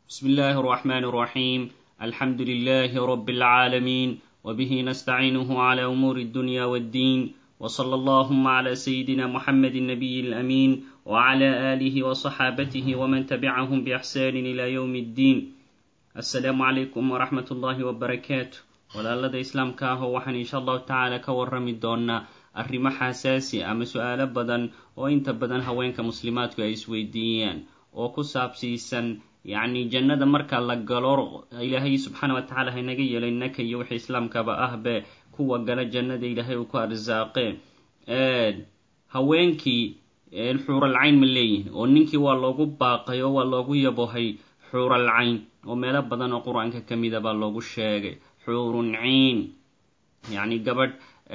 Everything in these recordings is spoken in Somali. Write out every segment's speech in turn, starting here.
بسم الله الرحمن الرحيم الحمد لله رب العالمين وبه نستعينه على أمور الدنيا والدين وصلى اللهم على سيدنا محمد النبي الأمين وعلى آله وصحابته ومن تبعهم بإحسان إلى يوم الدين السلام عليكم ورحمة الله وبركاته walaalada islaamka ah oo waxaan insha allahu tacaala ka warrami doonaa arrimo xasaasi ama su-aalo badan oo inta badan haweenka muslimaadku ay isweydiiyaan oo ku saabsiisan yacni jannada marka la galo ilaahay subxaana wa tacaala haynaga yeelay naka iyo wixii islaamkaba ahbe kuwa gala jannada ilaahay uu ku arsaaqe haweenkii xuuralcayn ma leeyihin oo ninkii waa loogu baaqay oo waa loogu yabohay xuuralcayn oo meelo badan oo qur-aanka ka mida baa loogu sheegay xurun ciin yacni gabadh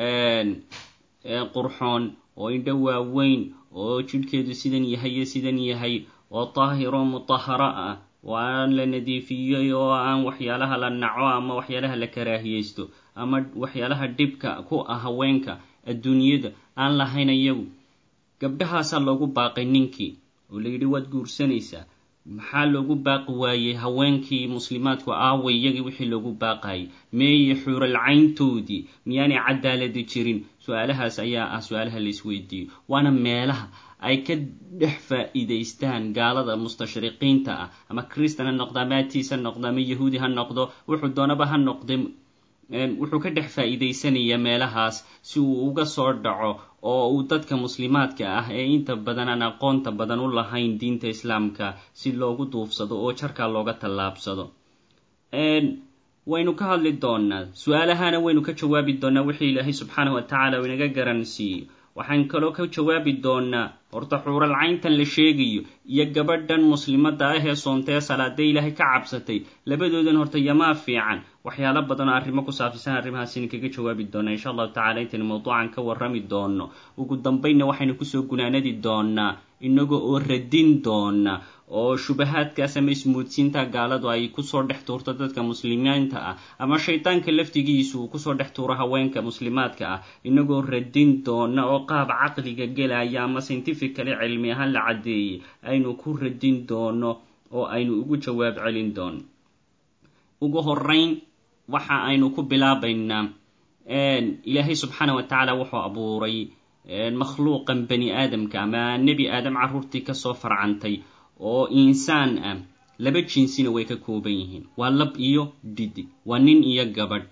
qurxoon oo indho waaweyn oo jidhkeedu sidan yahay iyo sidan yahay oo taahiro mutahara ah oo aan la nadiifiyey oo aan waxyaalaha la naco ama waxyaalaha la karaahiyeysto ama waxyaalaha dhibka ku ah haweenka adduunyada aan lahayn iyagu gabdhahaasaa loogu baaqay ninkii oo la yidhi waad guursanaysaa maxaa loogu baaqi waayey haweenkii muslimaadku aaway iyagii wixii loogu baaqayay meeye xuuralcayntoodii miyaanay cadaaladi jirin su-aalahaas ayaa ah su-aalaha la isweydiiyo waana meelaha ay ka dhex faa'iidaystaan gaalada mustashriqiinta ah ama kristan ha noqdo ama atiis ha noqdo ama yahuudi ha noqdo wuxuu doonaba ha noqday wuxuu ka dhex faa'iidaysanaya meelahaas si uu uga soo dhaco oo uu dadka muslimaadka ah ee inta badan aan aqoonta badan u lahayn diinta islaamka si loogu duufsado oo jarkaa looga tallaabsado waynu ka hadli doonaa su-aalahana waynu ka jawaabi doonaa wixii ilaahay subxaanahu wa tacaala uu inaga garansiiyey waxaan kaloo ka jawaabi doonaa horta xuuralcayntan la sheegayo iyo gabadhan muslimadda ah ee soontee salaadee ilaahay ka cabsatay labadoodan horta yamaa fiican waxyaalo badan oo arrimo ku saabsan arrimahaasina kaga jawaabi doonaa insha allahu tacala intaynu mawduucan ka warrami doono ugu dambaynna waxaynu kusoo gunaanadi doonaa inaga oo radin doona oo shubahaadkaas ama ismuudsiinta gaaladu ay kusoo dhex tuurto dadka muslimiinta ah ama shaydaanka laftigiisu uu kusoo dhex tuuro haweenka muslimaadka ah inagoo radin doona oo qaab caqliga gelaya ama scientifically cilmi ahaan la caddeeyey aynu ku radin doono oo aynu ugu jawaab celin doono ugu horeyn waxa aynu ku bilaabaynaa ilaahay subxaana wa tacaala wuxuu abuuray makhluuqan bani aadamka ama nebi aadam carruurtii kasoo farcantay oo insaan ah laba jinsina way ka kooban yihiin waa lab iyo dhidig waa nin iyo gabadh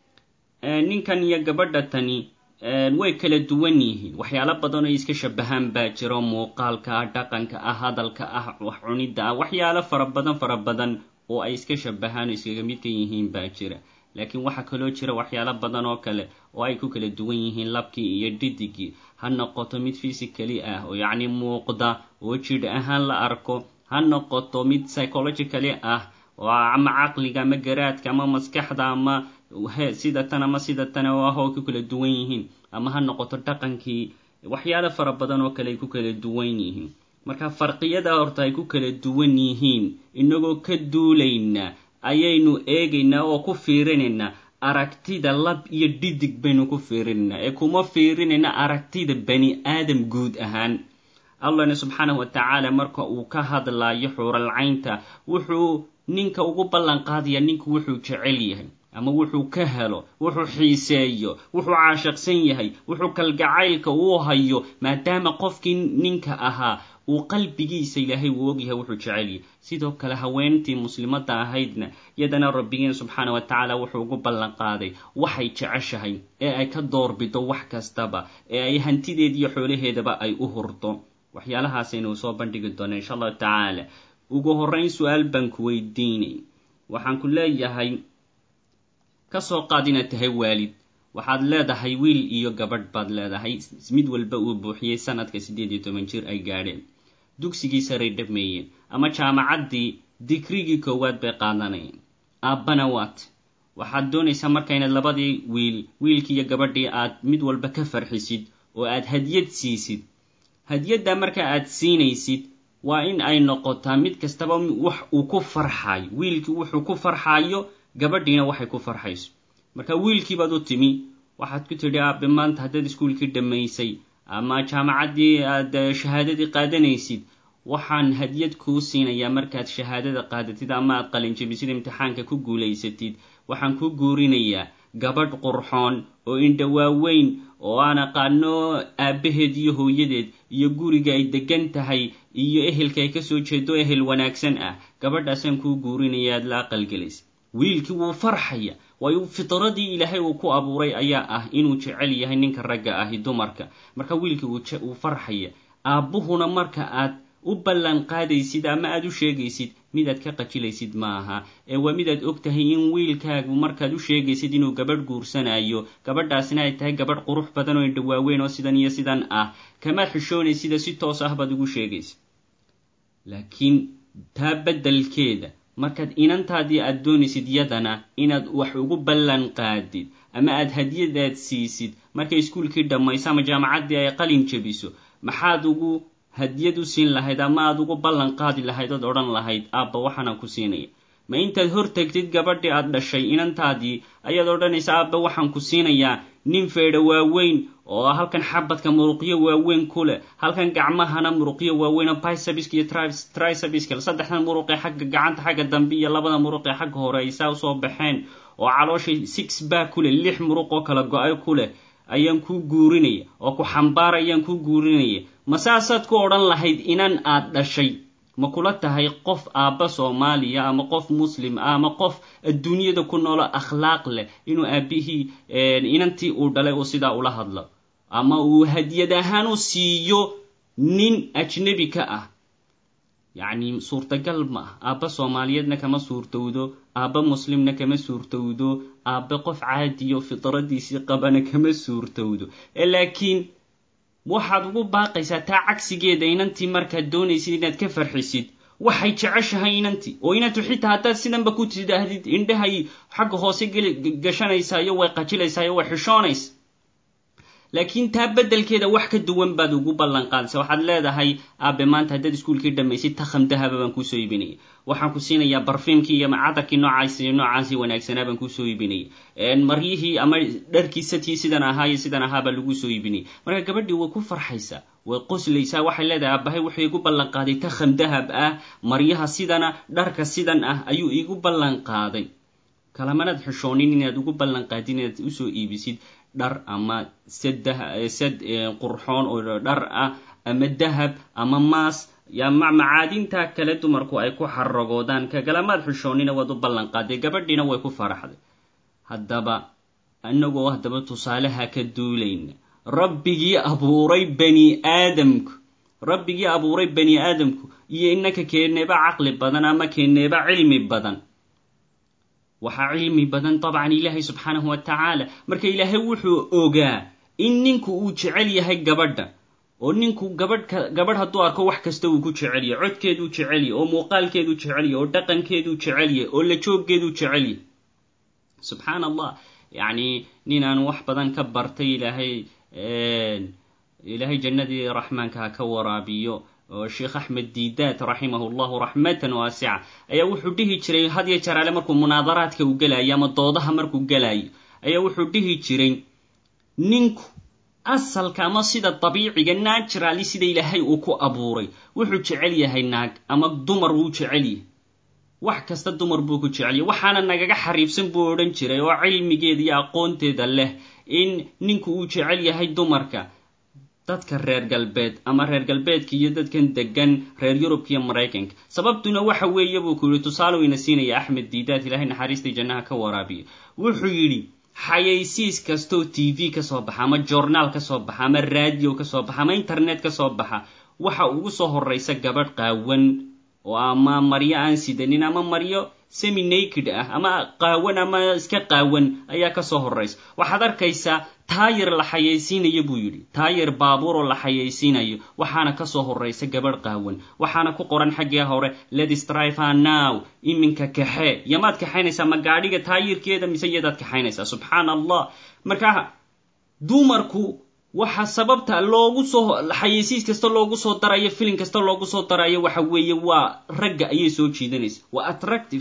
ninkan iyo gabadha tani way kala duwan yihiin waxyaalo badan oo iska shabahaan baa jiro muuqaalka ah dhaqanka ah hadalka ah wax cunidda ah waxyaalo fara badan oo ay iska shabahaan oo iskaga mid ka yihiin baa jira laakiin waxaa kaloo jira waxyaalo badan oo kale oo ay ku kala duwan yihiin labkii iyo dhidigii ha noqoto mid physically ah oo yacni muuqda oo jidh ahaan la arko ha noqoto mid psychologically ah oo ama caqliga ama garaadka ama maskaxda ama sidatan ama sidatan oo ah oo ku kala duwan yihiin ama ha noqoto dhaqankii waxyaalo fara badan oo kale ay ku kala duwan yihiin marka farqiyada horta ay ku kala duwan yihiin inagoo ka duulayna ayaynu eegaynaa oo ku fiirinaynaa aragtida lab iyo dhidig baynu ku fiirinaynaa ee kuma fiirinayna aragtida bani aadam guud ahaan allahna subxaanahu wa tacaala marka uu ka hadlayo xuuralcaynta wuxuu ninka ugu ballan qaadaya ninku wuxuu jecel yahay ama wuxuu ka helo wuxuu xiiseeyo wuxuu caashiqsan yahay wuxuu kalgacaylka uu hayo maadaama qofkii ninka ahaa uu qalbigiisa ilaahay uu ogyahay wuxuu jecel yahay sidoo kale haweentii muslimadda ahaydna iyadana rabbigeen subxaana wa tacaala wuxuu ugu ballan qaaday waxay jeceshahay ee ay ka doorbido wax kastaba ee ay hantideed iyo xoolaheedaba ay u hurto waxyaalahaasaynu soo bandhigi doonaa insha allahu tacaala ugu horreyn su-aal baan ku weydiinay waxaan ku leeyahay kasoo qaad inaad tahay waalid waxaad leedahay wiil iyo gabadh baad leedahay mid walba uu buuxiyey sanadka 18 jir ay gaadheen dugsigii saray dhameeyeen ama jaamacaddii digrigii koowaad bay qaadanayeen aabbana waat waxaad doonaysaa marka inaad labadii wiilkii iyo gabadhii aad mid walba ka farxisid oo aad hadiyad siisid hadiyadda marka aad siinaysid waa in ay noqotaa mid kastaba wax uu ku farxayo wiilkii wuxuu ku farxayo gabadhiina waxay ku farxayso marka wiilkii baad u timi waxaad ku tidhi aabe maanta haddaad iskuulkii dhammaysay ama jaamacaddii aad shahaadadii qaadanaysid waxaan hadiyad kuu siinayaa markaad shahaadada qaadatid ama aad qalinjabisid imtixaanka ku guulaysatid waxaan ku guurinayaa gabadh qurxoon oo indha waaweyn oo aan aqaano aabbaheed iyo hooyadeed iyo guriga ay degan tahay iyo ehelka ay kasoo jeedo ehel wanaagsan ah gabadhaasaan kuu guurinaya aad la aqalgelaysa wiilkii wuu farxaya waayo fitradii ilaahay uu ku abuuray ayaa ah inuu jecel yahay ninka ragga ahi dumarka marka wiilkii wuu farxaya aabbuhuna marka aad u ballan qaadaysid ama aad u sheegaysid midaad ka qajilaysid maaha ee waa midaad og tahay in wiilkaagu markaad u sheegaysid inuu gabadh guursanayo gabadhaasina ay tahay gabadh qurux badan oo indha waaweyn oo sidan iyo sidan ah kama xishoonaysid si toos ah baad ugu sheegaysid laakiin taa beddelkeeda markaad inantaadii aad doonaysid yadana inaad wax ugu ballan qaadid ama aad hadiyadaad siisid markay iskuulkii dhammayso ama jaamacaddii ay qalin jabiso maxaad ugu hadiyad u siin lahayd ama aad ugu ballan qaadi lahayd ood odhan lahayd aabba waxaanaan ku siinaya ma intaad hor tagtid gabadhii aad dhashay inantaadii ayaad odhanaysa aabba waxaan ku siinayaa nin feedha waaweyn oo halkan xabadka muruqyo waaweyn ku leh halkan gacmahana muruqyo waaweyn oo biceps iyo triceps saddexdan muruq ee xagga gacanta xagga dambe iyo labada muruq ee xagga hore ay saa usoo baxeen oo calooshay 6 back ku leh 6 muruq oo kala go-ay ku leh ayaan ku guurinaya oo ku xambaar ayaan ku guurinaya ma saasaad ku odhan lahayd inan aad dhashay ma kula tahay qof aabba Soomaaliya ama qof muslim ama qof adduunyada ku nool akhlaaq leh inuu aabihii inantii uu dhalay oo sidaa ula hadlo ama uu hadiyad ahaan u siiyo nin ajnabi ka ah yani suurtagal ma aabba Soomaaliyeedna kama suurtowdo aabba muslimna kama suurtowdo aabba qof caadi oo fitradiisii qabana kama suurtowdo laakiin waxaad ugu baaqaysaa taa cagsigeeda inantii markaad doonaysid inaad ka farxisid waxay jeceshahay inantii oo inantu xitaa haddaad sidanba ku tidaahdid indhahay xagga hoose gashanaysaa iyo way qajilaysaa iyo way xishoonaysa laakiin taa beddelkeeda wax ka duwan baad ugu ballan qaadaysaa waxaad leedahay aabe maanta haddaad iskuulkii dhammaysid takham dahaba baan kusoo iibinaya waxaan ku siinayaa barfiimkii iyo macadarkii noocaasi wanaagsanaa baan kusoo iibinaya maryihii ama dharkiisatii sidan ahaa iyo sidan ahaa baa lagu soo iibinaya marka gabadhii way ku farxaysaa way qoslaysaa waxay leedahay aabahay wuxuu igu ballan qaaday takham dahab ah maryaha sidana dharka sidan ah ayuu igu ballan qaaday kalamanaad xishoonin inaad ugu ballan qaadin inaad usoo iibisid dhar ama sad qurxoon oo dhar ah ama dahab ama maas ya macaadinta kale dumarku ay ku xaragoodaan kagalamaad xishoonina waad u ballan qaaday gabadhiina way ku faraxday haddaba annagoo haddaba tusaalaha ka duulayna rabbigii abuuray bani aadamku iyo innaka keeneeba caqli badan ama keeneeba cilmi badan waxaa cilmi badan dabcan ilaahay subxaanahu wa tacaala marka ilaahay wuxuu ogaa in ninku uu jecel yahay gabadha oo ninku gabadh hadduu arko wax kasta uu ku jecel yahay codkeeduu jecel yahay oo muuqaalkeeduu jecel yahay oo dhaqankeeduu jecel yahay oo la jooggeeduu jecel yahay subxaan allah yacni ninaan wax badan ka bartay ilaahay jannadii raxmaanka ha ka waraabiyo oo sheekh Ahmed Diidaat rahimahullahu rahmatan waasi'a ayaa wuxuu dhihi jiray had iyo jeer markuu munaadaraadka u galay ama doodaha markuu galay ayaa wuxuu dhihi jiray ninku asalka ama sida dabiiciga naturally sida ilaahay uu ku abuuray wuxuu jecel yahay naag ama dumar uu jecel yahay wax kasta dumar buu ku jecel yahay waxaana nagaga xariibsan buu oran jiray oo cilmigeeda iyo aqoonteeda leh in ninku uu jecel yahay dumarka dadka reer galbeedka iyo dadkan degan reer Yurubka iyo Mareykanka sababtuna waxa weeye buu ku yiri tusaale ina siinaya Ahmed Diidaat ilaahay naxariista jannaha ka waraabiyo wuxuu yiri xayeysiis kasto TV ka soo baxa ama journal ka soo baxa ama radio ka soo baxa ama internet ka soo baxa waxa ugu soo horeysa gabadh qaawan oo ama maryo aan sidanin ama maryo semi naked ah ama qaawan ama iska qaawan ayaa ka soo horeysa waxaad arkaysaa taayir la xayeysiinayo buu yiri taayir baabuur oo la xayeysiinayo waxaana ka soo horeysa gabadh qaawan waxaana ku qoran xagga hore let's drive now iminka kaxe yamaad kaxaynaysa ma gaadhiga taayirkeeda mise yadaad kaxaynaysa subhanallah marka dumarku waxa sababta loogu soo xayeysiis kasta loogu soo darayo film kasta loogu soo darayo waxa weeye waa ragga ayay soo jiidanaysa waa attractive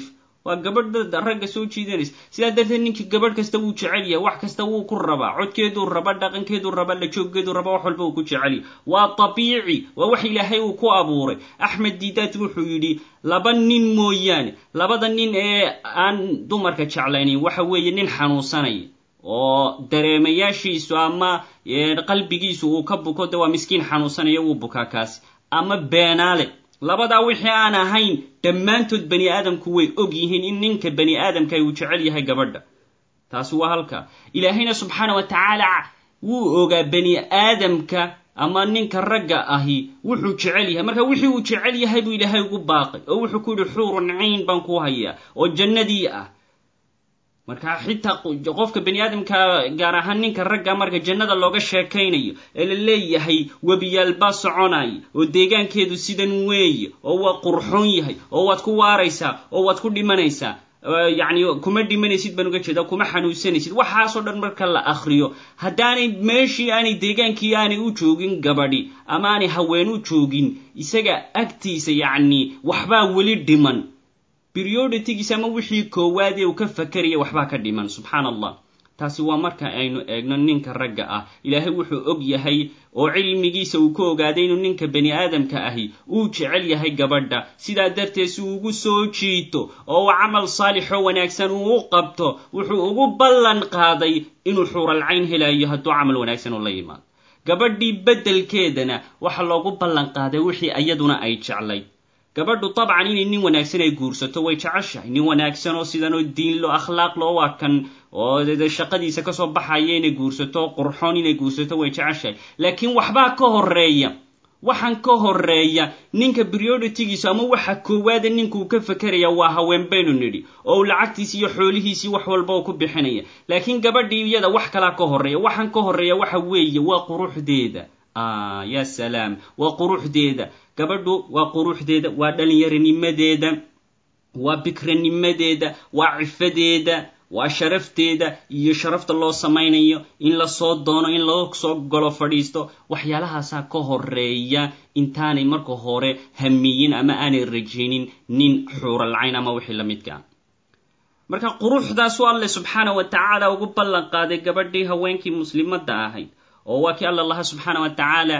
waa gabadh ragga soo jiidanaysa sidaa darteed ninkii gabadh kasta wuu jecel yahay wax kasta wuu ku rabaa codkeeduu raba dhaqankeeduu raba la jooggeeduu raba wax walba uu ku jecel yahay waa tabiici waa wax ilaahay uu ku abuuray axmed diidaat wuxuu yidhi laba nin mooyaane labada nin ee aan dumarka jeclaynin waxa weeye nin xanuunsanaya oo dareemayaashiisu ama qalbigiisu uu ka buko de waa miskiin xanuunsanaya wuu bukaa kaasi ama beenaale labadaa wixii aan ahayn dhammaantood bani aadamku way og yihiin in ninka bani aadamka uu jecel yahay gabadha taasi waa halka ilaahayna subxaana wa tacaala wuu ogaa bani aadamka ama ninka ragga ahi wuxuu jecel yahay marka wixii uu jecel yahay buu ilaahay ugu baaqay oo wuxuu ku yidhi xuurun ciin baan ku hayaa oo jannadii ah marka xitaa qofka bani aadamka gaar ahaan ninka ragga marka jannada looga sheekaynayo ee la leeyahay webiyaal baa soconay oo deegaankeedu sidan weeye oo waa qurxoon yahay oo waad ku waaraysaa oo waad ku dhimanaysaa yacni kuma dhimanaysid baan uga jeedaa kuma xanuunsanaysid waxaasoo dhan marka la akhriyo haddaanay meeshii aanay deegaankii aanay u joogin gabadhi ama aanay haween u joogin isaga agtiisa yacni waxbaa weli dhiman perioditigiisa ama wixii koowaad ee uu ka fakaraya waxbaa ka dhiman subxaan allah taasi waa marka aynu eegno ninka ragga ah ilaahay wuxuu og yahay oo cilmigiisa uu ka ogaaday inuu ninka bani aadamka ahi uu jecel yahay gabadha sidaa darteed si uu ugu soo jiito oo uu camal saalixoo wanaagsan uu u qabto wuxuu ugu ballan qaaday inuu xuuralcayn helayo hadduu camal wanaagsan u la yimaado gabadhii beddelkeedana waxaa loogu ballan qaaday wixii iyaduna ay jeclay gabadhu dabcan inay nin wanaagsan ay guursato way jeceshahay nin wanaagsan oo sidan oo diin lo akhlaaq loo waa kan oo shaqadiisa ka soo baxaya inay guursato qurxoon inay guursato way jeceshahay laakiin waxbaa ka horeeya waxaan ka horeeya ninka prioritigiisa ama waxa koowaad ninkuu ka fakaraya waa haween baynu nidhi oo lacagtiisa iyo xoolihiisa wax walba uu ku bixinaya laakiin gabadhii iyada wax kala ka horeeya waxaan ka horeeya waxa weeye waa quruxdeeda ya salaam waa quruxdeeda gabadhu waa quruxdeeda waa dhalinyaranimadeeda waa bikranimadeeda waa cifadeeda waa sharafteeda iyo sharafta loo samaynayo in la soo doono in loo soo golo fadhiisto waxyaalahaasaa ka horeeya intaanay marka hore hamiyin ama aanay rajaynin nin xuuralcayn ama wixii la midka marka quruxdaasu alle subxaana wa tacaala ugu ballan qaaday gabadhii haweenkii muslimadda ahayd oo waa kii alla laha subxaana wa tacaala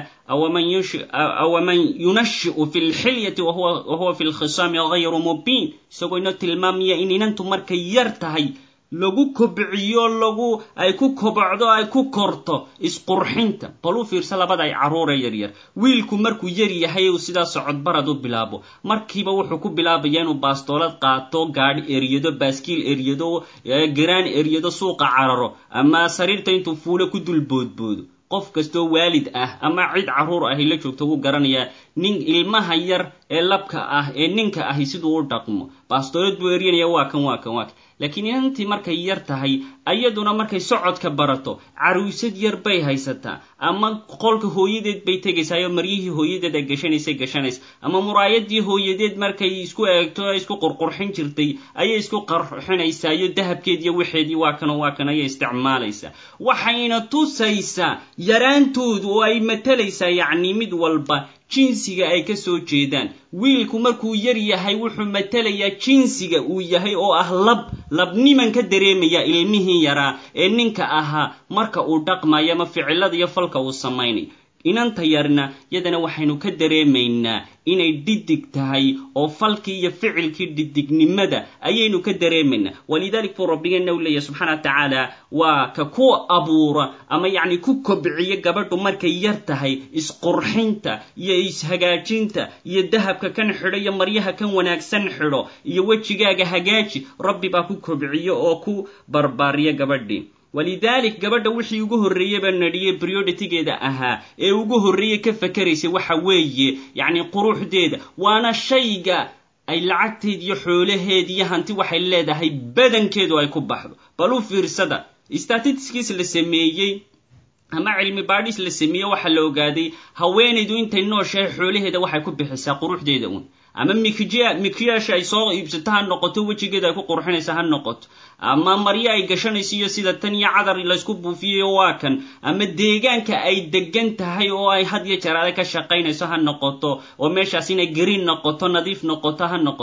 awaman yunashi'u fi lxilyati wahuwa fi lkhisaami gayru mubiin isagoo inoo tilmaamaya in inantu markay yar tahay lagu kobciyo ay ku kobocdo ay ku korto isqurxinta bal u fiirsa labada ay carruure yaryar wiilku markuu yar yahay uu sidaa socodbarad u bilaabo markiiba wuxuu ku bilaabaya inuu baastoolad qaato gaadhi eryado baaskiil eryado garaan eryado suuqa cararo ama sariirta intuu fuulo ku dul boodboodo qof kastoo waalid ah ama cid carruur ahi la joogto wuu garanayaa nin ilmaha yar ee labka ah ee ninka ahi siduu u dhaqmo baastoolad buu eryanaya waa kan laakiin inantii markay yar tahay ayaduna markay socodka barato caruusad yar bay haysataa ama qolka hooyadeed bay tegaysaa maryihii hooyadeed ay gashanaysa ama muraayadii hooyadeed markay isku eegto ay isku qurqurxin jirtay ayay isku qarxinaysaa iyo dahabkeed iyo waxeedii waa kan ayay isticmaalaysaa waxayna tusaysaa yaraantoodu oo ay matalaysaa yacni mid walba jinsiga ay ka soo jeedaan wiilku markuu yar yahay wuxuu matalayaa jinsiga uu yahay oo ah labniman ka dareemaya ilmihii yaraa ee ninka ahaa marka uu dhaqmayo ama ficilada iyo falka uu samaynay inanta yarna yadana waxaynu ka dareemaynaa inay dhidig tahay oo falkii iyo ficilkii dhidignimada ayaynu ka dareemaynaa walidalik buu rabbigeena u leeyahay subxaana wa tacaala waa ka ku abuura ama yacni ku kobciya gabadhu markay yar tahay isqurxinta iyo ishagaajinta iyo dahabka kan xidho iyo maryaha kan wanaagsan xidho iyo wejigaaga hagaaji rabbi baa ku kobciya oo ku barbaariya gabadhii walidalik gabadha wixii ugu horreeyey baa nadhiyey prioritigeeda ahaa ee ugu horreeyey ka fakaraysay waxa weeye yacni quruxdeeda waana shayga ay lacagteed iyo xoolaheed iyo hanti waxay leedahay badankeedu ay ku baxdo bal u fiirsada statistics la sameeyey ama cilmi baadhis la sameeyey waxa la ogaaday haweenaydu intay nooshahay xoolaheeda waxay ku bixisaa quruxdeeda ama mikiyaasha ay soo iibsato ha noqoto wejigeeda ay ku qurxinaysa ha noqoto ama maryo ay gashanayso iyo sida tan iyo cadar laysku buufiyayo waa kan ama deegaanka ay degan tahay oo ay had iyo jeer adag ka shaqaynayso ha noqoto oo meeshaas inay green noqoto nadiif noqoto ha noqoto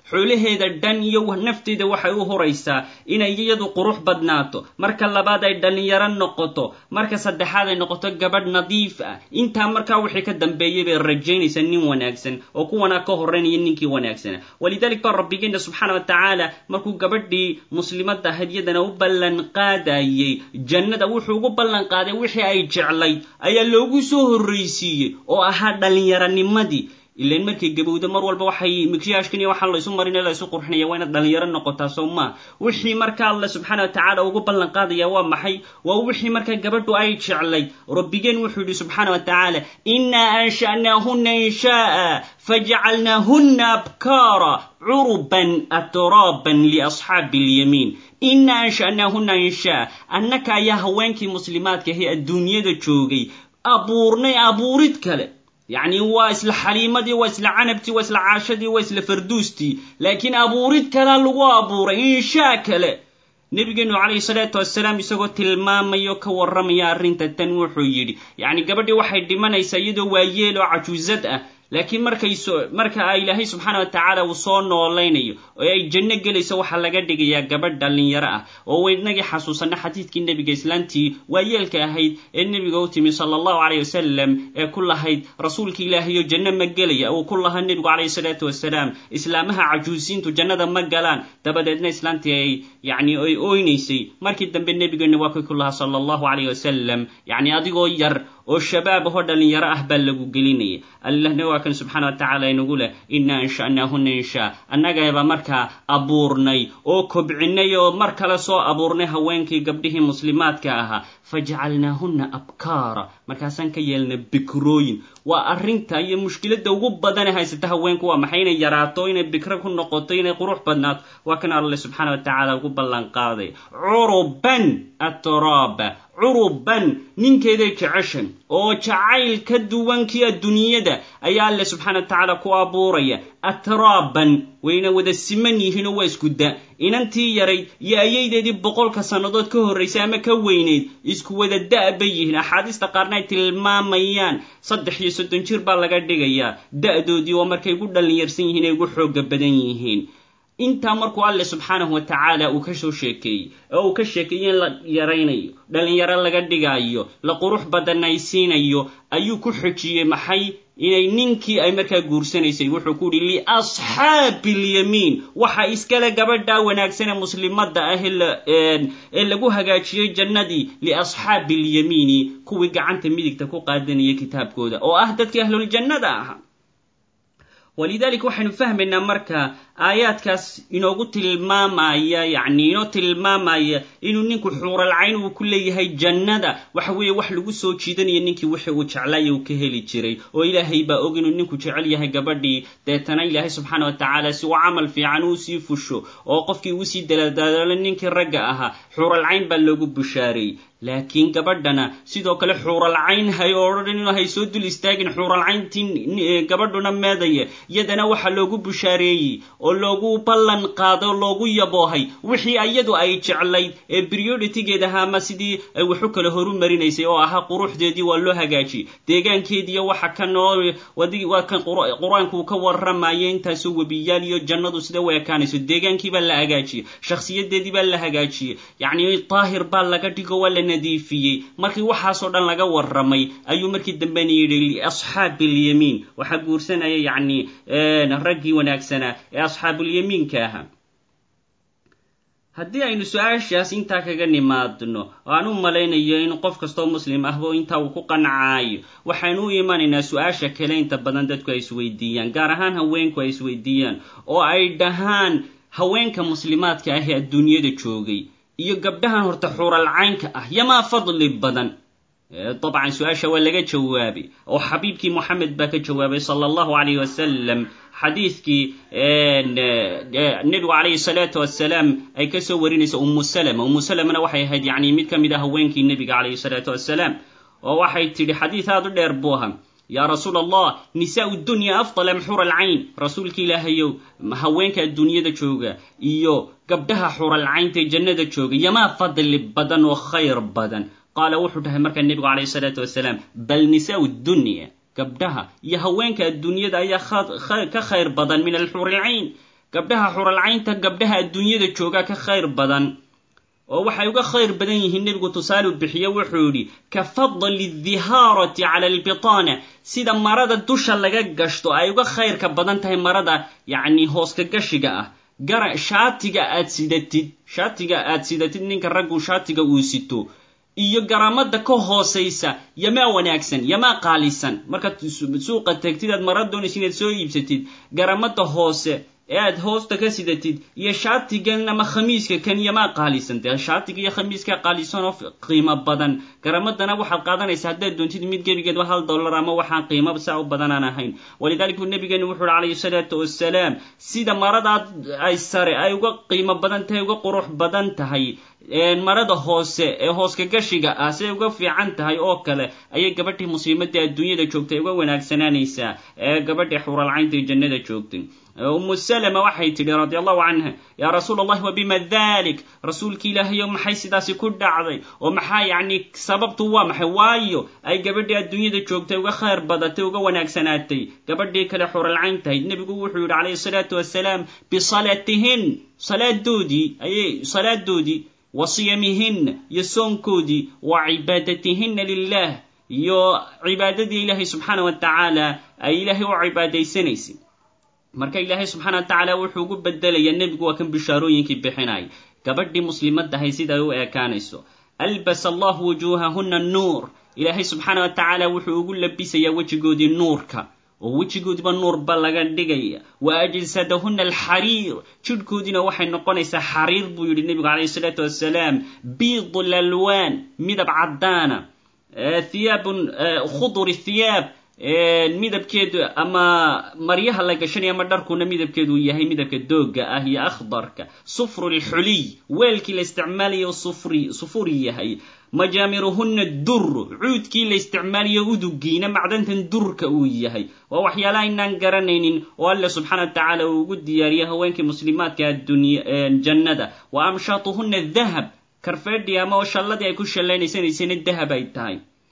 xoolaheeda dhan iyo nafteeda waxay u horaysaa inay iyadu qurux badnaato, marka labaad ay dhalinyaro noqoto, marka saddexaad ay noqoto gabadh nadiif ah. intaa markaa wixii ka dambeeyay bay rajaynaysaa nin wanaagsan oo kuwana ka horeynaya ninkii wanaagsanaa. walidalik baa rabbigeena subxaana wa tacaala markuu gabadhii muslimadda ahayd iyadana u ballan qaadayay jannada, wuxuu ugu ballan qaaday wixii ay jeclayd ayaa loogu soo horraysiiyey oo ahaa dhallinyaronimadii. ilaan markay gabowda mar walba waxay mikshaashkan iyo waxaan la isu marinaya la isu qurxinaya waa inaad dhalinyaro noqotaa soo maa. wixii markaa alla subxaana wa tacaala ugu ballan qaadaya waa maxay? waa wixii markaa gabadhu ay jeclayd. rabbigeen wuxuu yidhi subxaana wa tacaala innaa ansha'naahunna insha'a fajacalnaahunna abkaara curuban atraaban liasxaabi alyamiin. innaa ansha'naahunna insha'a, annaka ayaa haweenkii muslimaadka ahi adduunyada joogay abuurnay abuurid kale. yacni waa isla xaliimadii, waa isla canabtii, waa isla caashadii, waa isla farduustii, laakiin abuurid kalaa lagu abuuray, inshaa kale. nebigeenu calayhi salaatu wassalaam isagoo tilmaamayo ka warramaya arrinta tan wuxuu yidhi yacni gabadhii waxay dhimanaysaa iyadoo waayeel oo cajuusad ah, laakiin marka ilaahay subxaana wa tacaala uu soo noolaynayo oo ay janno gelayso waxaa laga dhigayaa gabadh dhalinyaro ah. oo waynagii xasuusanna xadiidkii nebiga islaantii waayeelka ahayd ee nebiga u timi sala allahu calayh wasalam ee ku lahayd rasuulka ilaahayo janno ma gelaya, uu ku lahaa nebigu calayhi salaatu wasalaam islaamaha cajuusiintu jannada ma galaan. dabadeedna islaantii ay oynaysay. markii dambe nebigeena waa ku lahaa sala allahu calayh wasalam yacni adigoo yar oo shabaab ahoo dhalinyaro ah baa lagu gelinaya. allahna waa kan subxaana wa tacaala inagu leh innaa ansha'naahunna inshaa, annagaba markaa abuurnay oo kobcinay oo mar kale soo abuurnay haweenkii gabdhihii muslimaadka ahaa. fajacalnaahunna abkaara, markaasaan ka yeelna bikrooyin. waa arrinta iyo mushkiladda ugu badane haysata haweenku waa maxay? inay yaraato, inay bikro ku noqoto, inay qurux badnaato. waa kan alle subxaana wa tacaala ugu ballan qaaday curuban atraaba, curuban ninkeeday jeceshan oo jacayl ka duwankii adduunyada ayaa alle subxaana wa tacaala ku abuuraya. atraaban wayna wada siman yihiinoo waa isku da. inantii yarayd iyo ayaydeedii 100 sannadood ka horraysay ama ka weynayd isku wada da' bay yihiin. axaadiista qaarna ay tilmaamayaan 33 jir baa laga dhigayaa da'doodii oo markay ugu dhallinyarsan yihiin ay ugu xooga badan yihiin. intaa markuu alle subxaanahu wa tacaala uu ka soo sheekeeyey oo uu ka sheekeeyey in la yaraynayo, dhalinyaro laga dhigayo, la qurux badanaysiinayo, ayuu ku xojiyey maxay? inay ninkii ay markaa guursanaysay wuxuu ku yidhi liasxaabi alyamiin, waxa iskale gabadhaa wanaagsan ee muslimadda ah ee lagu hagaajiyey jannadii, liasxaabi alyamiini, kuwii gacanta midigta ku qaadanaya kitaabkooda oo ah dadkii ahluljannada ahaa. walidaalika waxaynu fahmaynaa marka aayaadkaas inoogu tilmaamaya inoo tilmaamaya inuu ninku xuuralcayn uu ku leeyahay jannada. waxa weeye wax lagu soo jiidanayo ninkii wixii uu jeclaaya uu ka heli jiray, oo ilaahay baa og inuu ninku jecel yahay gabadhii. deetana ilaahay subxaana wa tacaala si uu camal fiican uu sii fusho oo qofkii uu sii dalaadaalo ninkii ragga ahaa, xuuralcayn baa loogu bushaareeyey. laakiin gabadhana sidoo kale xuuralcayn hay oo dhan inuu hay soo dul istaagin xuuralcayntii gabadhuna meedaya, iyadana waxa loogu bushaareeyey oo loogu ballan qaado, loogu yaboohay wixii iyadu ay jeclayd ee priority-geeda ahaa ama sidii ay wax u kala horu marinaysay oo ahaa quruxdeedii waa loo hagaajiyey, deegaankeediiyo waxa ka nool waa kan qur-aanku ka warramayay intaasoo webiyaal iyo jannadu sida u ekaanayso. deegaankii baa la hagaajiyey, shakhsiyadeedii baa la hagaajiyey, yacni taahir baa laga dhigo, waa la nadiifiyey. markii waxaasoo dhan laga warramay ayuu markii dambena yidhi liasxaabi alyamiin, waxaa guursanaya yacni raggii wanaagsanaa ee asxaabulyamiinka ahaa. haddii aynu su-aashaas intaa kaga nimaadno oo aan u malaynayo in qof kastoo muslim ahba intaa uu ku qancaayo, waxaynu u imanaynaa su-aasha kale inta badan dadku ay isweydiiyaan, gaar ahaan haweenku ay isweydiiyaan oo ay dhahaan haweenka muslimaadka ah ee adduunyada joogay iyo gabdhahan horta xuuralcaynka ah yamaa fadli badan. dabcan su-aasha waa laga jawaabay oo xabiibkii moxamed baa ka jawaabay sala allahu calayh wasalam xadiidkii nebigu calayhi salaatu wassalaam ay ka soo warinaysa ummu salamana waxay ahayd yacni mid ka mid ah haweenkii nebiga calayhi salaatu wassalaam, oo waxay tidhi xadiid aad u dheer buu ahaa: yaa rasuul allah, nisaau dunya afdal am xura alcayn? rasuulka ilaahayow haweenka adduunyada jooga iyo gabdhaha xuralcaynta jannada jooga yamaa fadli badan oo khayr badan? qaala wuxuu dhahay markaa nebigu calayhi salaatu wassalaam bal nisaau dunya, gabdhaha iyo haweenka adduunyada ayaa ka khayr badan min alxuurilcayn. gabdhaha xuralcaynta gabdhaha adduunyada jooga ka khayr badan oo waxay uga khayr badan yihiin nebigu tusaale bixiye wuxuu yidhi ka fadli dhihaarati cala albitaana sida marada dusha laga gashto ay uga khayrka badan tahay marada yacni hooska gashiga ah shaatiga aad sidatid ninka raggu shaatiga uu sito iyo garamada ka hooseysa yamaa wanaagsan yamaa qaalisan markaad suuqa tagtid aad mara doonaysid inaad soo iibsatid garamada hoose ee aad hoosta ka sidatid iyo shaatigan ama khamiiska kan yamaa qaalisan dee shaatiga iyo khamiiska qaalisan oo qiimo badan garamadana waxaad qaadanaysaa haddaad doontid mid gebigeed $1 ama waxaan qiimo saa u badan aan ahayn walidaalika nabigeenu wuxuu calayhi salaatu wassalaam sida maradaad ay sare ay uga qiimo badan tahay uga qurux badan tahay marada hoose ee hooska gashiga ah si uga fiican tahay oo kale ayay gabadhii muslimadda adduunyada joogtay uga wanaagsanaanaysaa ee gabadhii xuralcaynta jannada joogtay أم سلمة waxay tidhi radiyallahu anha ya rasuul allah wa bima dhalik rasuulki ilaahay maxay sidaas ku dhacday oo maxaa yaani sababtu waa maxay waayo ay gabadhii adduunyada joogtay uga khayr badatay uga wanaagsanaatay gabadhii kale xuralcayntahay nabigu wuxuu yiri calayhi salaatu wassalaam bi salatihin salaaddoodii wa siyamihin yasonkoodii wa ibadatihin lillah iyo cibaadadii ilaahay subhanahu wa ta'ala ay ilaahay u cibaadaysanaysi marka ilaahay subhanahu wa ta'ala wuxuu ugu bedelaya nabigu waa kan bishaarooyinkii bixinay gabadhii muslimadda hay sida ay u eekaanayso albas allah wujuhahunna an-nur ilaahay subhanahu wa ta'ala wuxuu ugu labisaya wajigoodii nuurka oo wajigoodiba nuur ba laga dhigaya wa ajsadahunna al-harir jidkoodina waxay noqonaysaa xariir buu yiri nabigu calayhi salaatu wassalaam biidul alwan midab cadaana thiyabun khudur thiyab midabkeedu ama maryaha la gashanay ama dharkuna midabkeedu yahay midabka dooga ah iyo akhdarka sufrul xuliy weelkii la isticmaalayo sufuri yahay majamiruhunna dur cuudkii la isticmaalayo udugiina macdantan durka uu yahay waa waxyaalaha inaan garanaynin oo Allah subhanahu wa ta'ala uu ugu diyaariyay haweenkii muslimaadka jannada wa amshatuhunna dhahab karfeedii ama shalladii ay ku shalaynaysanayeen dahab ay tahay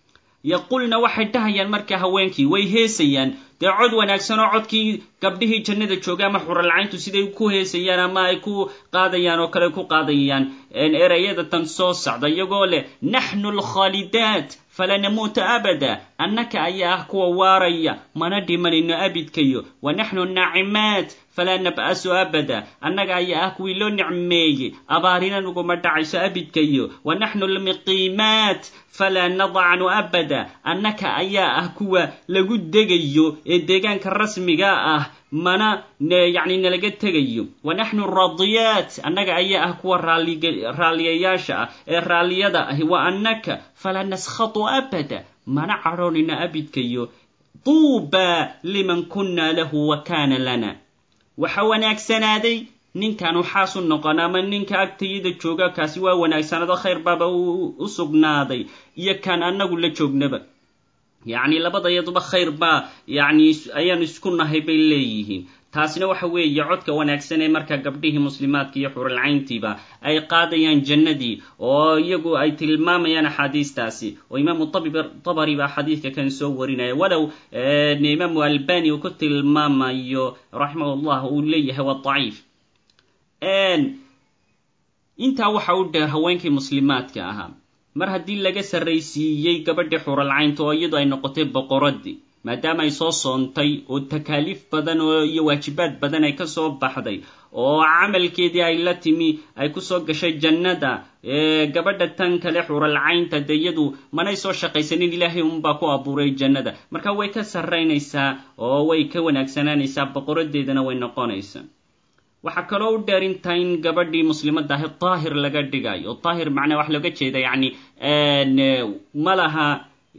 yaqulna waxay tahayaan marka haweenkii way heesayaan dee cod wanaagsan oo codkii gabdhihii jannada jooga ama xuralcayntu siday ku heesayaan ama ay ku qaadayaan oo kale ku qaadayaan erayada tan soo socda iyagoo leh nahnu al-khalidat fala namuta abada annaka ayaa kuwa waaraya mana dhimanayno abidkayo wa nahnu an-na'imat fala nab'asu abada annaga ayaa kuwii loo nicmeeyay abaarina nuguma dhacayso abidkayo wa nahnu al-muqimat fala nad'anu abada annaka ayaa kuwa lagu degayo ee deegaanka rasmiga ah mana yani nalaga tegayo wa nahnu ar-radiyat annaga ayaa kuwa raaliyayaasha ee raaliyada ah wa annaka fala naskhatu abada mana caroonina abidkayo tuuba liman kunna lahu wa kana lana waxa wanaagsanaaday ninkan waxaas u noqon ama ninka agtayada jooga kaasi waa wanaagsanado khayr baba u sugnaaday iyo kan anagu la joognaba yani labadayaduba khayr ba yani ayaan isku nahay bay leeyihiin taasina waxa weeye codka wanaagsan ee marka gabdhihii muslimaadka iyo xuralcayntiiba ay qaadayaan jannadii oo iyagu ay tilmaamayaan xadiistaasi oo imaam tabari ba xadiiska kan soo warinaya walow imaam albani uu ku tilmaamayo rahimahullah uu leeyahay waa daciif intaa waxa u dheer haweenkii muslimaadka ahaa mar haddii laga sarraysiiyey gabadhii xuralcaynta oo iyadu ay noqotay boqoradii maadaama ay soo soontay oo takaaliif badan oo iyo waajibaad badan ay ka soo baxday oo camalkeedii ay la timi ay ku soo gashay jannada gabadha tan kale xuralcaynta iyadu manay soo shaqaysanin ilaahay unbaa ku abuuray jannada marka way ka sarraynaysaa oo way ka wanaagsanaanaysaa boqoradeedana way noqonaysaa waxa kaloo u dheer inta in gabadhii muslimadda ahi taahir laga dhigayo taahir macnaa wax looga jeeda yani malaha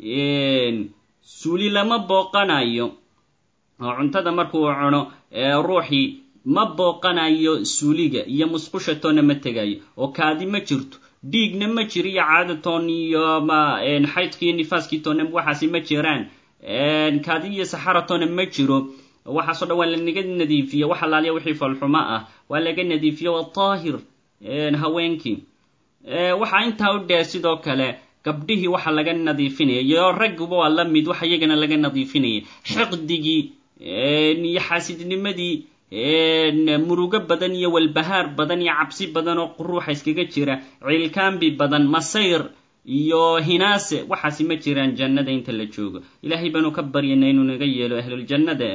suuli lama booqanayo oo cuntada markuu cuno ruuxii ma booqanayo suuliga iyo musqusha toona ma tegayo oo kaadi ma jirto dhiigna ma jiro iyo caadatoon iyo xaydka iyo nifaaskii toona waxaasi ma jiraan kaadi iyo saxaratoona ma jiro waxaasoo dhan waa lanaga nadiifiye wax alaaliya wixii falxuma ah waa laga nadiifiye waa taahir haweenkii waxaa intaa u dheer sidoo kale gabdhihii waxa laga nadiifinaya iyo ragguba waa la mid waxa iyagana laga nadiifinaya xiqdigii iyo xaasidnimadii murugo badan iyo walbahaar badan iyo cabsi badan oo ruuxa iskaga jira ciilkaambi badan masayr iyo hinaase waxaasi ma jiraan jannada inta la joogo ilaahay baanu ka baryanaa inuu naga yeelo ahluljannada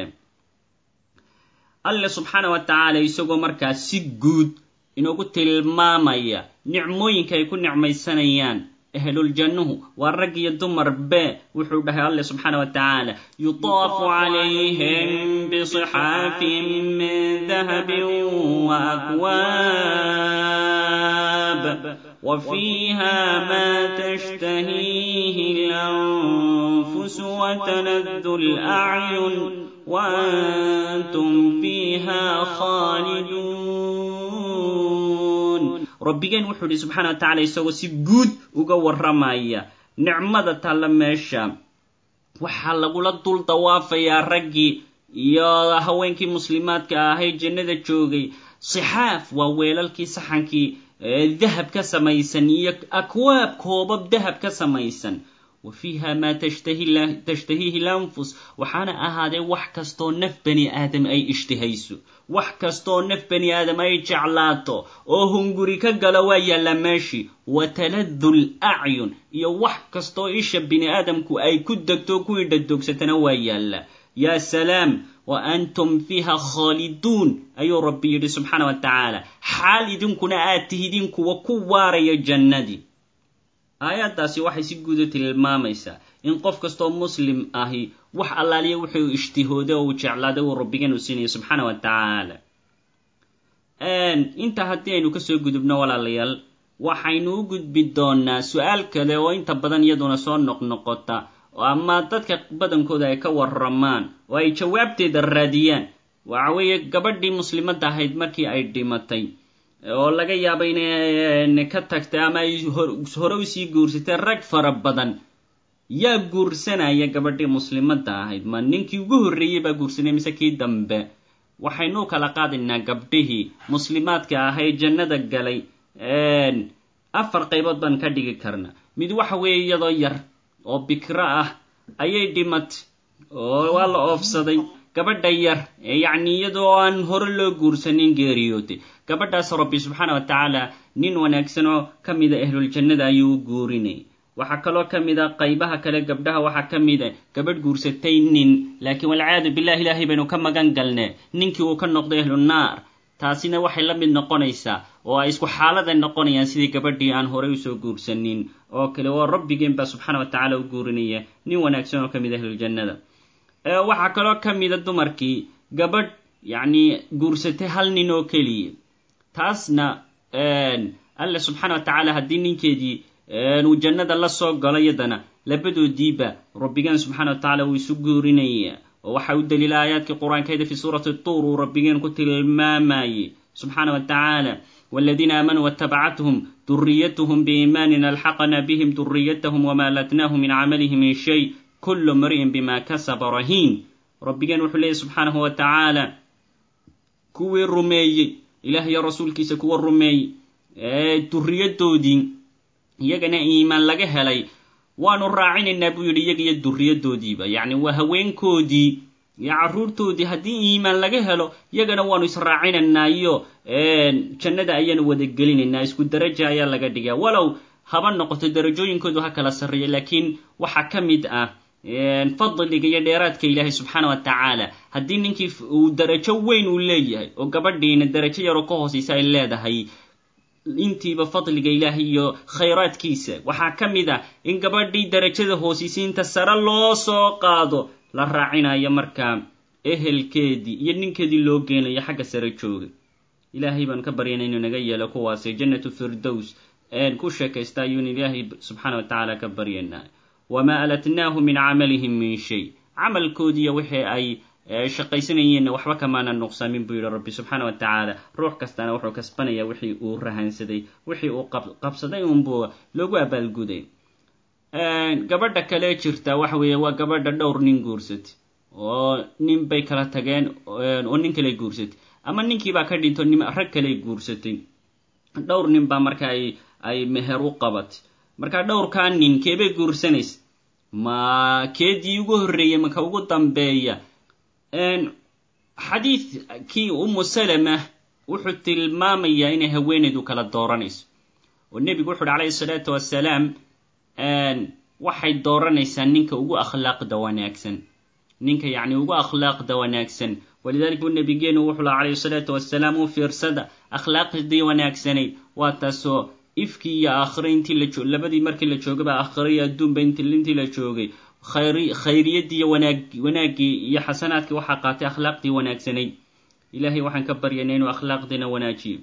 alle subxaana wa tacaala isagoo markaas si guud inoogu tilmaamaya nicmooyinka ay ku nicmaysanayaan ahluljannuhu waa rag iyo dumarbe wuxuu dhahay alle subxaana wa tacaala yutaafu calayhim bisixaafin min dahabin wa akwaab وفيها ما تشتهيه الأنفس وتلذ الأعين وأنتم فيها خالدون ربنا وحده سبحانه وتعالى يسوى سجود وقورمايا نعمة تلمشا وحال قول الطول طواف يا رجي يا هوينكي مسلمات كاهي جنة جوغي صحاف وويلالكي صحنكي ذهب كسميسن أكواب كوبب ذهب كسميسن وفيها ما تشتهيه الأنفس وحانا هذا وحكستو نف بني آدم أي اشتهيسو وحكستو نف بني آدم أي جعلاته وهنغوري كقلوايا لماشي وتلذ الأعين يا وحكستو إيش بني آدم كو أي كدكتو كو يددوك ستنوايا يا سلام وأنتم فيها خالدون أي ربي سبحانه وتعالى حالدين كنا آتهدين وكوار يا جندي آيات داسي waxay si guud u tilmaamaysaa in qof kasto muslim ahi wax allaaliye wuxuu ijtihaaday oo jeclaaday oo rabbigan u siinay subhanahu wa ta'ala inta hadii aynu ka soo gudubno walaalayaal waxaynu u gudbi doonaa su'aal kale oo inta badan iyaduna soo noqnoqota ama dadka badankooda ay ka waramaan oo ay jawaabteeda raadiyaan waxa weeye gabadhii muslimadda ahayd markii ay dhimatay oo laga yaabo inay ka tagtay ama ay hore u sii guursatay rag fara badan yaa guursanaya gabadhii muslimadda ahayd ma ninkii ugu horreeyay baa guursanay mise kii dambe waxaynu kala qaadinaa gabdhihii muslimaadka ahayd jannada galay afar qaybood baan ka dhigi karnaa mid waxa weeye iyadoo yar oo bikra ah ayay dhimatay oo waa la oofsaday gabadha yar yacni iyadoo aan hore loo guursanin geeriyootay gabadhaas rabbi subxaana wa tacaala nin wanaagsan oo ka mida ahluljannada ayuu u guurinay waxaa kaloo ka mida qaybaha kale gabdhaha waxaa ka mida gabadh guursatay nin laakiin walcaadu billahi ilaahay baynu ka magan galnay ninkii uu ka noqday ahlunaar taasina waxay la mid noqonaysaa oo ay isku xaalada noqonayaan sidii gabadhii aan horey u soo guursanin oo kale oo rabbigeen baa subxaana wa tacaala u guurinaya nin wanaagsan oo ka mid ahluljannada waxaa kaloo ka mida dumarkii gabadh yacni guursatay hal nin oo keliya taasna alle subxaana wa tacaala haddii ninkeedii uu jannada la soo galo yadana labadoodiiba rabbigaan subxaana wa tacaala uu isu guurinaya oo waxa u daliila aayaadkii qur-aankeeda fi suurati tuur uu rabbigeen ku tilmaamayay سبحانه وتعالى والذين آمنوا واتبعتهم ذريتهم بإيمان ألحقنا بهم ذريتهم وما لتناهم من عملهم من شيء كل امرئ بما كسب رهين ربنا وحليه سبحانه وتعالى كوي الرمي إله يا رسول كيس كوي الرمي ذريته دي يجنا إيمان لجه لي ونراعين النبي يجي الذريته دي يعني وهوين كودي يعرورتودي haddii iimaan laga helo iyagana waanu israacinanaa iyo jannada ayaanu wada gelinaynaa isku darajo ayaa laga dhigaa walow haba noqoto darajooyinkoodu ha kala sarreeya laakiin waxa ka mid ah fadliga iyo dheeraadka ilaahay subxaana wa tacaala haddii ninkii uu darajo weyn uu leeyahay oo gabadhiina darajo yaroo ka hoosaysa ay leedahay intiiba fadliga ilaahay iyo khayraadkiisa waxaa ka mid ah in gabadhii darajada hoosaysiinta sare loo soo qaado la raacinayo markaa ehelkeedii iyo ninkeedii loo geenayo xagga sare jooga ilaahay baan ka baryanay inuu naga yeelo kuwaas jannatu firdaws ku sheekaysta ayuu ilaahay subxaana wa tacaala ka baryanaa wamaa alatnaahu min camalihim min shay camalkoodii wixii ay shaqaysanayeen waxba kamaana nuqsaamin buu yidhi rabbi subxaana wa tacaala ruux kastana wuxuu kasbanayaa wixii uu rahansaday wixii uu qabsaday unbuu loogu abaalguday gabadha kale jirta waxa weeye waa gabadha dhowr nin guursatay oo nin bay kala tageen oo nin kale guursatay ama ninkii baa ka dhinto rag kale guursatay dhowr nin baa marka ay meher u qabatay marka dhowrkaa nin keebay guursanaysa ma keedii ugu horreeyay maka ugu dambeeya xadiidkii Salama wuxuu tilmaamayaa inay haweenaydu kala dooranayso oo nebigu wuxuu calayhi salaatu wasalaam waxay dooranaysaa ninka ugu akhlaaqda wanaagsan ninka yacni ugu akhlaaqda wanaagsan walidaalika nabigeenu wuxuu calayhi salaatu wasalaam u fiirsada akhlaaqdii wanaagsanayd waa taasoo ifkii iyo aakhire intii labadii markii la joogaba aakhire iyo adduunba intii la joogay khayriyadii iyo wanaaggii iyo xasanaadkii waxaa qaatay akhlaaqdii wanaagsanayd ilaahay waxaan ka baryaynaa inuu akhlaaqdiina wanaajiyo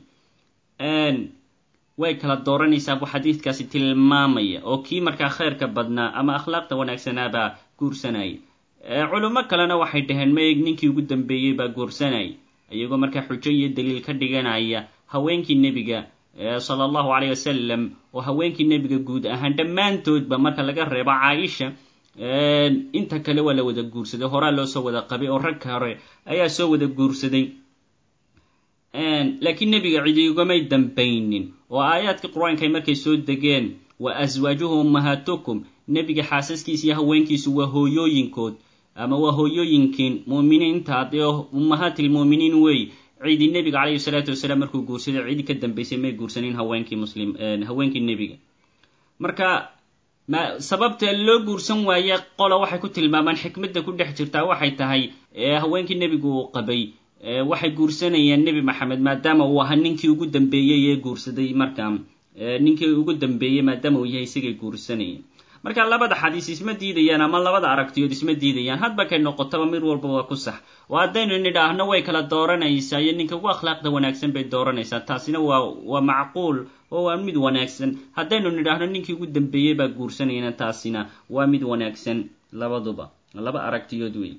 way kala dooranaysaa buu xadiidkaasi tilmaamaya oo kii markaa khayrka badnaa ama akhlaaqda wanaagsanaabaa guursanaya culummo kalena waxay dhaheen mayeg ninkii ugu dambeeyey baa guursanaya iyagoo markaa xujo iyo daliil ka dhiganaya haweenkii nebiga sala allahu calayh wasalam oo haweenkii nebiga guud ahaan dhammaantoodba marka laga reebo caaisha inta kale waa la wada guursaday horaa loo soo wada qabay oo rag hore ayaa soo wada guursaday laakiin nebiga cidi ugamay dambaynin oo aayaadkii qur-aanka ay markay soo degeen wa aswaajuhu ummahaatukum nebiga xaasaskiisa iyo haweenkiisu waa hooyooyinkood ama waa hooyooyinkiin mu'miniinta dee ummahaatilmu'miniin wey cidi nebiga calayhi salaatu wasalaam markuu guursaday cidi ka dambaysay may guursanin haweenkii nebiga marka sababta loo guursan waaye qola waxay ku tilmaamaan xikmadda ku dhex jirtaa waxay tahay haweenkii nebigu uu qabay waxay guursanayaan nebi maxamed maadaama uu ahaa ninkii ugu dambeeyey ee guursaday markaa ninkii ugu dambeeyey maadaama uu yahay isagay guursanayeen marka labada xadiis isma diidayaan ama labada aragtiyood isma diidayaan hadba kay noqotaba mid walba waa ku sax oo haddaynu nidhaahno way kala dooranaysaa iyo ninka ugu akhlaaqda wanaagsan bay dooranaysaa taasina waa macquul oo waa mid wanaagsan haddaynu nidhaahno ninkii ugu dambeeyey baa guursanayna taasina waa mid wanaagsan labaduba laba aragtiyood wey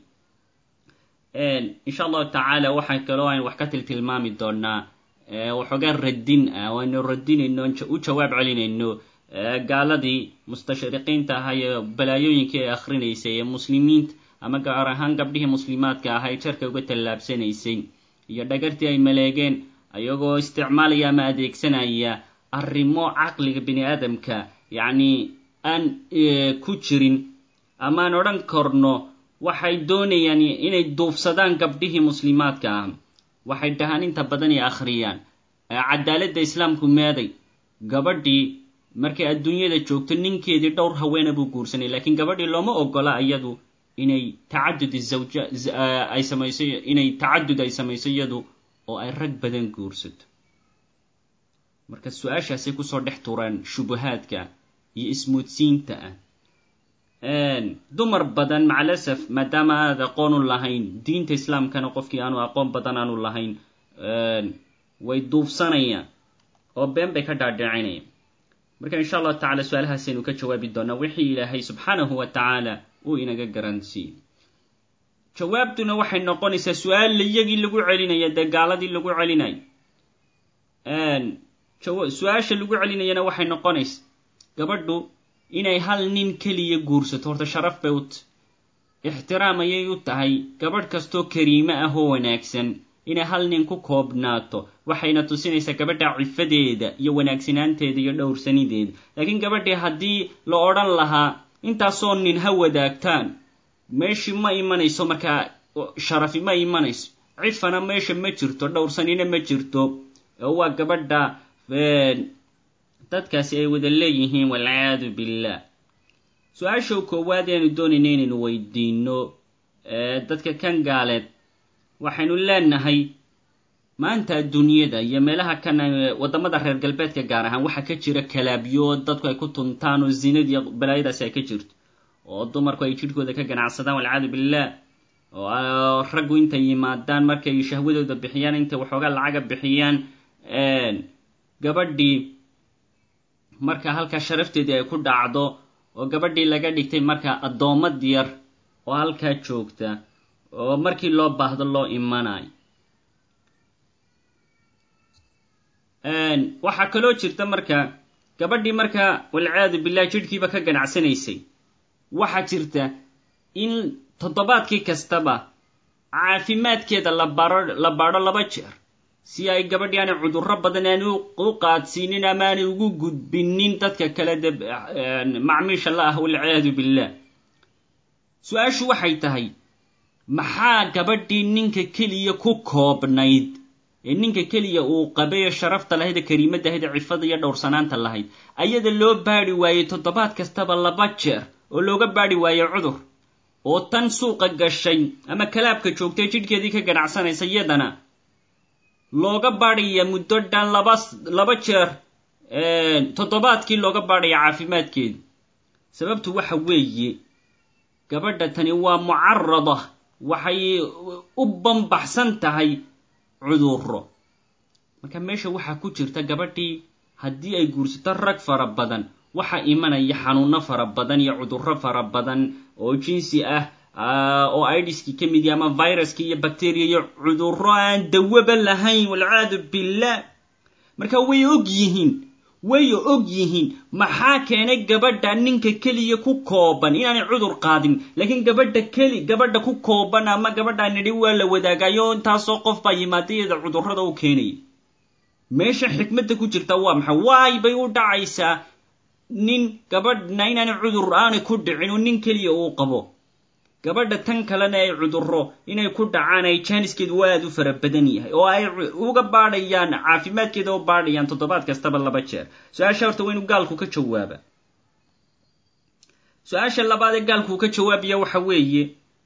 insha allahu tacaala waxaan kaloo aynu wax ka tilmaami doonaa waxoogaa radin ah oo aynu radinayno u jawaab celinayno gaaladii mustashriqiinta ahaa ee balaayooyinkii ay akhrinaysay ee muslimiinta ama gaar ahaan gabdhihii muslimaadka ahaa ee jarka uga tallaabsanaysay iyo dhagartii ay maleegeen ayagoo isticmaalaya ama adeegsanaya arrimo caqliga bini aadamka yacni aan ku jirin amaan odhan karno waxay doonayaan inay duufsadaan gabdhihii muslimaadka ah waxay dhahaan inta badan ay akhriyaan cadaaladda islaamku meeday gabadhii markay adduunyada joogto ninkeedii dhowr haweena buu guursanay laakiin gabadhii looma ogola iyadu inay tacadud ay samayso inay tacadud ay samayso iyadu oo ay rag badan guursato marka su-aashaasay kusoo dhex turaan shubahaadka iyo ismuudsiinta ah dumar badan macalasaf maadaama aad aqoon u lahayn diinta islaamkana qofkii aanu aqoon badan aanu lahayn way duufsanayaan oo been bay ka dhaadhicinayaan marka insha allahu tacala su-aalahaasaynu ka jawaabi doonaa wixii ilaahay subxaanahu wa tacaala uu inaga garansiiyey jawaabtuna waxay noqonaysaa su-aal iyagii lagu celinaya dee gaaladii lagu celinayo su-aasha lagu celinayana waxay noqonaysaa gabadhu inay hal nin keliya guursato horta sharaf bay u tahay ixtiraam ayay u tahay gabadh kastoo kariime ah oo wanaagsan inay hal nin ku koobnaato waxayna tusinaysaa gabadha cifadeeda iyo wanaagsanaanteeda iyo dhowrsanideeda laakiin gabadhii haddii la odhan lahaa intaasoo nin ha wadaagtaan meeshii ma imanayso markaa sharafi ma imanayso cifana meesha ma jirto dhowrsanina ma jirto oo waa gabadha dadkaasi ay wada leeyihiin walciyaadu billah su-aasha koowaad eanu doonayna inaynu weydiino dadka kan gaaleed waxaynu leenahay maanta adduunyada iyo meelaha kan waddamada reer galbeedka gaar ahaan waxaa ka jira kalaabyo dadku ay ku tuntaan oo zinadiiyo balaayadaasi ay ka jirto oo dumarku ay jidhkooda ka ganacsadaan walciyaadu billah oo raggu intay yimaadaan markay shahwadooda bixiyaan intay waxoogaa lacaga bixiyaan gabadhii marka halkaa sharafteedii ay ku dhacdo oo gabadhii laga dhigtay markaa addoommad yar oo halkaa joogta oo markii loo baahdo loo imanayo waxaa kaloo jirta marka gabadhii markaa walciyaadu billah jidhkiiba ka ganacsanaysay waxaa jirta in toddobaadkii kastaba caafimaadkeeda la baadho 2 jeer si ay gabadhii aanay cudurro badan aan u qaadsiinin ama aanay ugu gudbinin dadka kale macmiisha la ah walciyaadu billah su-aashu waxay tahay maxaa gabadhii ninka keliya ku koobnayd ee ninka keliya uu qabay sharafta lahayd kariimada ahayd cifada iyo dhowrsanaanta lahayd ayada loo baari waayay toddobaad kastaba 2 jeer oo looga baari waayay cudur oo tan suuqa gashay ama kalaabka joogtay jidhkeedii ka ganacsanaysa iyadana looga baariya muddo dhan 2 jeer toddobaadkii looga baariya caafimaadkeeda sababtu waxa weeye gabadha tani waa mucarrada waxay u banbaxsan tahay cudurro marka meesha waxa ku jirta gabadhii haddii ay guursato rag fara badan waxa imanaya xanuuno fara badan iyo cudurro fara badan oo jinsi ah oo aidiski ka mid yahay ama viruski iyo bacteria iyo cudurro aan dawaba lahayn walcaadu billah marka way og yihiin maxaa keenay gabadha ninka keliya ku kooban inaanay cudur qaadin laakiin gabadha ku kooban ama gabadha nidhi waa la wadaagayo intaasoo qof baa yimaadayada cudurrada u keenay meesha xikmadda ku jirta waa maxay waay bay u dhacaysaa nin gabadhna inaanay cudur aanay ku dhicin oo nin keliya uu qabo gabadha tan kalena ay cudurro inay ku dhacaan ay jaaniskeedu aad u fara badan yahay oo ay uga baadhayaan caafimaadkeeda oo baadhayaan toddobaad kastaba 2 jeer su-aasha horta waa inuu gaalku ka jawaaba su-aasha labaad ee gaalku ka jawaabaya waxa weeye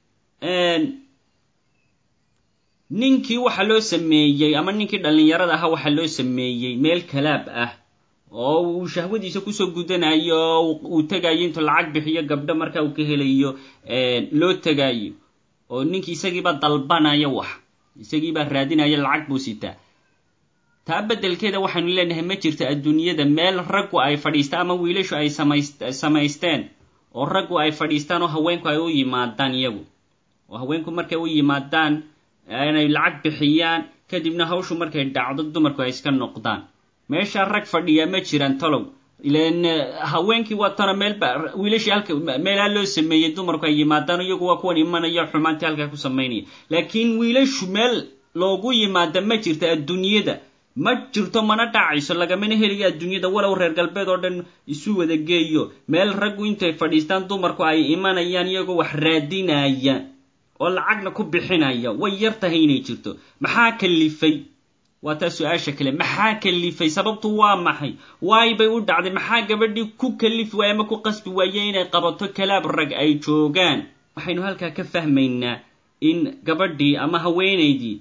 ninkii waxa loo sameeyey ama ninkii dhalinyarada ahaa waxa loo sameeyey meel kalaab ah oo uu shahwadiisa kusoo gudanayo uu tagayo intuu lacag bixiyo gabdho marka uu ka helayo loo tagayo oo ninkii isagiiba dalbanaya isagiiba raadinaya lacag buu sitaa taa bedelkeeda waxaanu leenahay ma jirto adduunyada meel raggu ay fadhiistaan ama wiilashu ay samaysteen oo raggu ay fadhiistaan oo haweenku ay u yimaadaan iyagu oo haweenku markay u yimaadaan inay lacag bixiyaan kadibna hawshu markay dhacdo dumarku ay iska noqdaan meesha rag fadhiya ma jiraan talow ilaan haweenkii watana wiilashii halka meelaa loo sameeyey dumarku ay yimaadaan iyagu waa kuwan imanaya xumaantii halkaa ku samaynaya laakiin wiilashu meel loogu yimaada ma jirto adduunyada ma jirto mana dhacayso lagamana helayo adduunyada walow reer galbeed oo dhan isu wada geeyo meel raggu intay fadhiistaan dumarku ay imanayaan iyagoo wax raadinaya oo lacagna ku bixinaya way yar tahay inay jirto maxaa kalifay waa taa su-aasha kale maxaa kalifay sababtu waa maxay waay bay u dhacday maxaa gabadhii ku kalifi waaya ama ku qasbi waaye inay qabato kalaab rag ay joogaan waxaynu halkaa ka fahmaynaa in gabadhii ama haweenaydii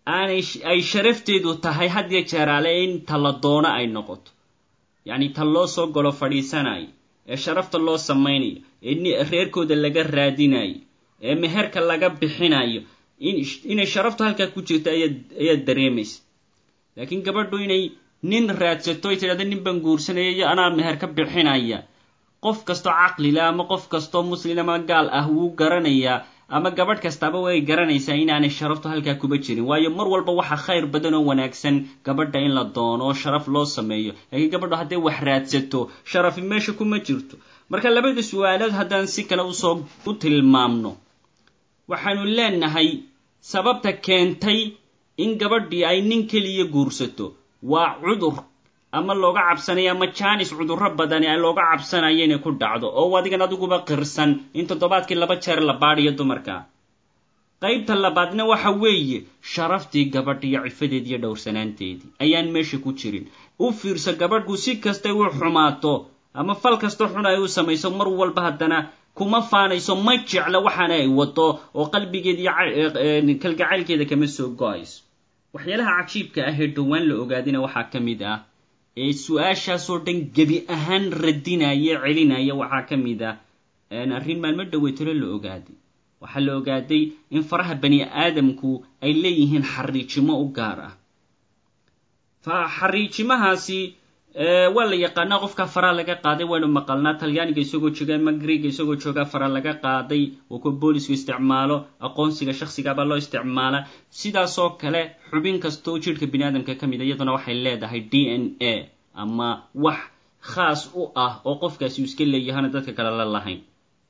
ay sharafteedu tahay had iyo jeeraale in tala doono ay noqoto yacni ta loo soo galo fadhiisanayo ee sharafta loo samaynayo ee reerkooda laga raadinayo ee meherka laga bixinayo inay sharaftu halkaa ku jirto ayaad dareemaysa laakiin gabadhu inay nin raadsato ay tidhahdo nin baan guursanaya iyo anaa meher ka bixinaya qof kastoo caqli leh ama qof kastoo muslim ama gaal ah wuu garanayaa ama gabadh kastaba way garanaysaa inaanay sharaftu halkaa kuba jirin waayo mar walba waxa khayr badan oo wanaagsan gabadha in la doono oo sharaf loo sameeyo laakiin gabadhu hadday wax raadsato sharafi meesha kuma jirto marka labada su-aalood haddaan si kale u tilmaamno waxaanu leenahay sababta keentay in gabadhii ay nin keliya guursato waa cudur ama looga cabsanayo ama jaanis cudurro badani ay looga cabsanayo inay ku dhacdo oo adigan adiguba qirsan in toddobaadkii 2 jeer la baadhiyo dumarka qaybta labaadna waxa weeye sharaftii gabadh iyo cifadeedii iyo dhowrsanaanteedii ayaan meesha ku jirin u fiirso gabadhu si kastay u xumaato ama fal kasta xun ay u samayso mar walba haddana kuma faanayso ma jecla waxaana ay wato oo qalbigeeda iyo kalgacaylkeeda kama soo go'ayso waxyaalaha cajiibka ah ee dhowaan la ogaadina waxaa ka mid ah ee su-aashaasoo dhan gebi ahaan radinaya celinaya waxaa ka mid ah arrin maalmo dhoweytalo la ogaaday waxaa la ogaaday in faraha bani aadamku ay leeyihiin xariijimo u gaar ah xariijimahaasi waa la yaqaanaa qofka faraha laga qaaday waynu maqalnaa talyaaniga isagoo jooga ama greega isagoo jooga faraha laga qaaday oo ku boolisku isticmaalo aqoonsiga shakhsigaabaa loo isticmaala sidaasoo kale xubin kastoo jidhka bini aadamka ka mid a iyaduna waxay leedahay DNA ama wax khaas u ah oo qofkaasi uu iska leeyahana dadka kale la lahayn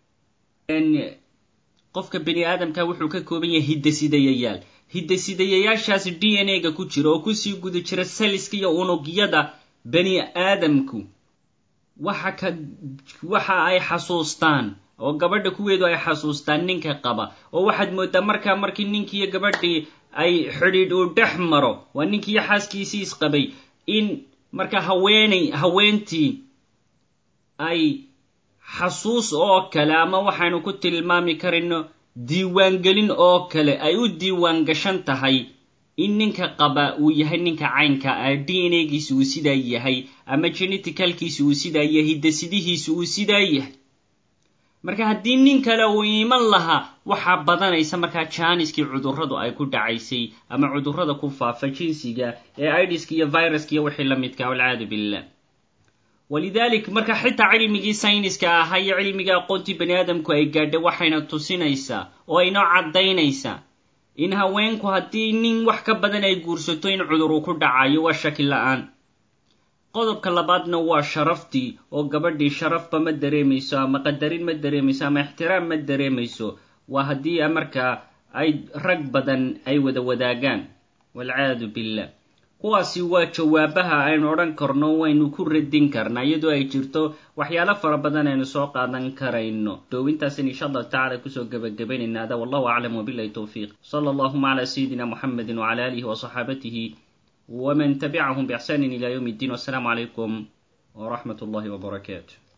qofka bini aadamka wuxuu ka kooban yahay hidasidayaashaasi DNA-ga ku jira oo kusii guda jira saliska iyo unugyada bani aadamku waxa ay xasuustaan oo gabadha kuweedu ay xasuustaan ninka qaba oo waxaad moodaa markii ninkiiyo gabadhii ay xidhiidh uu dhex maro waa ninkiiyo xaaskiisii isqabay in marka haweentii ay xasuus oo kale ama waxaynu ku tilmaami karino diiwaangelin oo kale ay u diiwaan gashan tahay in ninka qaba uu yahay ninka caynka DNA-giisu uu sidaa yahay ama geneticalkiisu uu sidaa yahay hidasidihiisu uu sidaa yahay marka haddii nin kale uu iman lahaa waxaa badanaysa markaa jaaniskii cudurradu ay ku dhacaysay ama cudurrada ku faafa jinsiga ee aidiska iyo viruska iyo wixii la midka walcaadu billah walidalik marka xitaa cilmigii sayniska ahaa iyo cilmigii aqoontii bani aadamku ay gaadhay waxayna tusinaysaa oo aynoo caddaynaysaa in haweenku haddii nin wax ka badan ay guursato in cudur uu ku dhacayo waa shaki la-aan qodobka labaadna waa sharaftii oo gabadhii sharafba ma dareemayso ama qadarin ma dareemayso ama ixtiraam ma dareemayso waa haddii markaa ay rag badan ay wada wadaagaan walcaadu billah kuwaasi waa jawaabaha aynu odhan karno waynu ku radin karnaa iyadoo ay jirto waxyaalo fara badan aynu soo qaadan karayno doowintaasin insha allah tacala kusoo gebagabaynayna ada wallahu aclam wabillahi tawfiiq sala allahuma cala sayidina muxamedin wacala aalihi wasaxaabatihi waman tabicahum biixsaanin ila yowmi اddiin wassalaamu calaykum waraxmat ullahi wabarakaatu